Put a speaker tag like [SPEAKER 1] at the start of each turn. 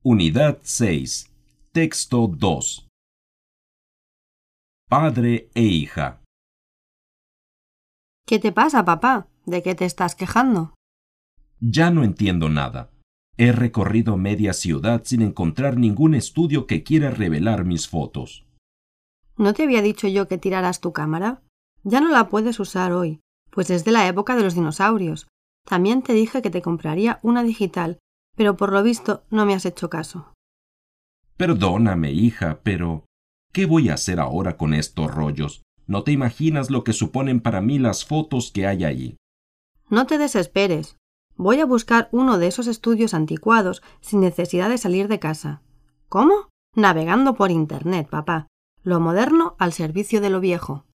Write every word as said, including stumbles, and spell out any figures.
[SPEAKER 1] Unidad seis. Texto dos. Padre e hija.
[SPEAKER 2] ¿Qué te pasa, papá? ¿De qué te estás quejando?
[SPEAKER 1] Ya no entiendo nada. He recorrido media ciudad sin encontrar ningún estudio que quiera revelar mis fotos.
[SPEAKER 2] ¿No te había dicho yo que tiraras tu cámara? Ya no la puedes usar hoy, pues es de la época de los dinosaurios. También te dije que te compraría una digital, pero por lo visto no me has hecho caso.
[SPEAKER 1] Perdóname, hija, pero ¿qué voy a hacer ahora con estos rollos? No te imaginas lo que suponen para mí las fotos que hay allí.
[SPEAKER 2] No te desesperes. Voy a buscar uno de esos estudios anticuados sin necesidad de salir de casa. ¿Cómo? Navegando por Internet, papá. Lo moderno al servicio de lo viejo.